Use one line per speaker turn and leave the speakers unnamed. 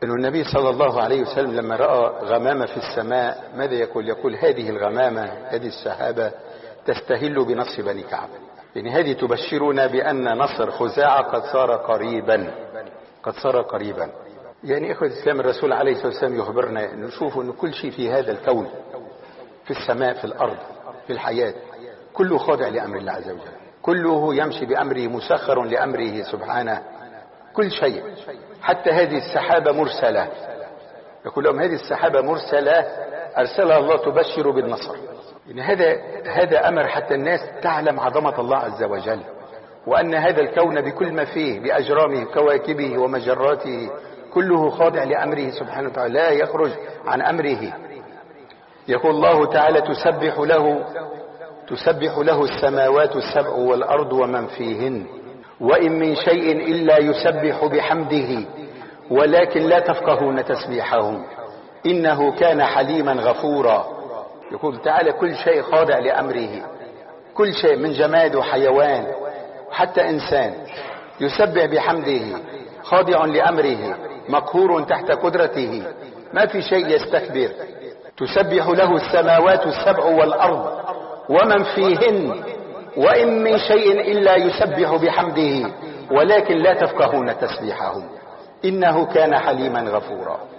أن النبي صلى الله عليه وسلم لما رأى غمامة في السماء ماذا يقول؟ يقول هذه الغمامة، هذه السحابة تستهل بنصر بني كعب، يعني هذه تبشرنا بأن نصر خزاعة قد صار قريبا، قد صار قريبا. يعني إخوة الإسلام، الرسول عليه الصلاة والسلام يخبرنا نشوف أن كل شيء في هذا الكون، في السماء، في الأرض، في الحياة، كله خاضع لأمر الله عز وجل، كله يمشي بأمره، مسخر لأمره سبحانه، كل شيء. حتى هذه السحابة مرسلة، يقول لهم هذه السحابة مرسلة أرسلها الله تبشر بالنصر. يعني هذا أمر حتى الناس تعلم عظمة الله عز وجل، وأن هذا الكون بكل ما فيه بأجرامه كواكبه ومجراته كله خاضع لأمره سبحانه وتعالى، لا يخرج عن أمره. يقول الله تعالى تسبح له السماوات السبع والأرض ومن فيهن وإن من شيء إلا يسبح بحمده ولكن لا تفقهون تسبيحهم إنه كان حليما غفورا. يقول تعالى كل شيء خاضع لأمره، كل شيء من جماد وحيوان حتى إنسان يسبح بحمده، خاضع لأمره، مقهور تحت قدرته، ما في شيء يستكبر. تسبح له السماوات السبع والأرض ومن فيهن وإن من شيء إلا يسبح بحمده ولكن لا تفقهون تسبيحهم إنه كان حليما غفورا.